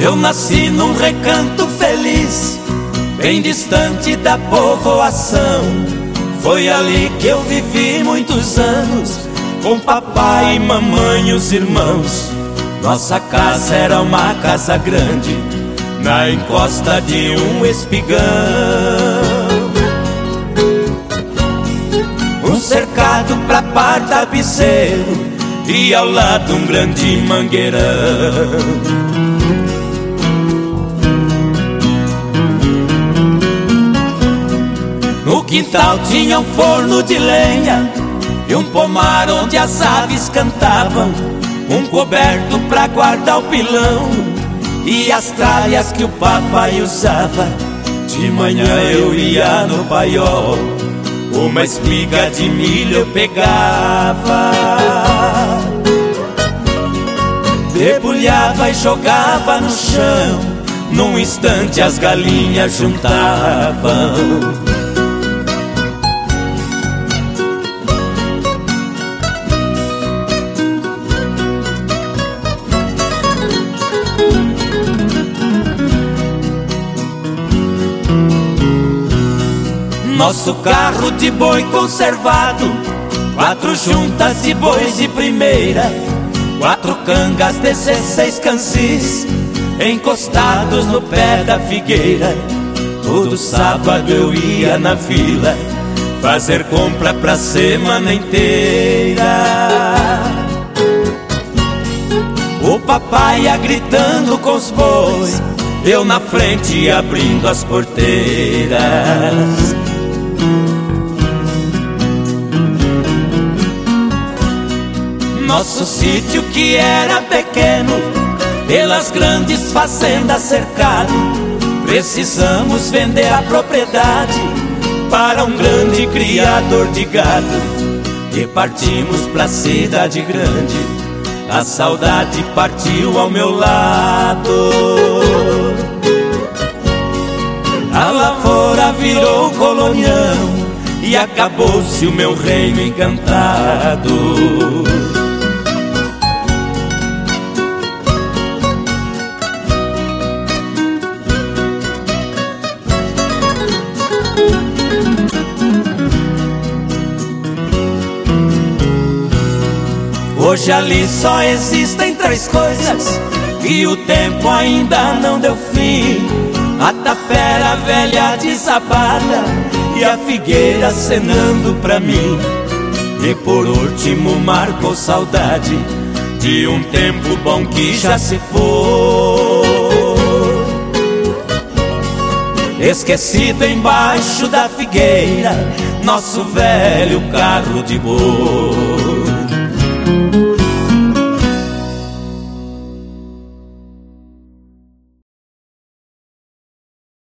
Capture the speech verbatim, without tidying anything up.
Eu nasci num recanto feliz, bem distante da povoação. Foi ali que eu vivi muitos anos, com papai, mamãe e os irmãos. Nossa casa era uma casa grande, na encosta de um espigão. Um cercado pra par tapeceiro e ao lado um grande mangueirão. No quintal tinha um forno de lenha e um pomar onde as aves cantavam, um coberto pra guardar o pilão e as tralhas que o papai usava. De manhã eu ia no paiol, uma espiga de milho eu pegava, debulhava e jogava no chão. Num instante as galinhas juntavam. Nosso carro de boi conservado, quatro juntas de bois de primeira, quatro cangas, dezesseis cansis, encostados no pé da figueira. Todo sábado eu ia na vila fazer compra pra semana inteira. O papai ia gritando com os bois, eu na frente abrindo as porteiras. Nosso sítio, que era pequeno, pelas grandes fazendas cercado, precisamos vender a propriedade para um grande criador de gado. E partimos pra cidade grande, a saudade partiu ao meu lado. A lavoura virou colonião e acabou-se o meu reino encantado. Hoje ali só existem três coisas e o tempo ainda não deu fim: a tapera velha desabada e a figueira acenando pra mim. E por último marcou saudade de um tempo bom que já se foi, esquecido embaixo da figueira, nosso velho carro de boi.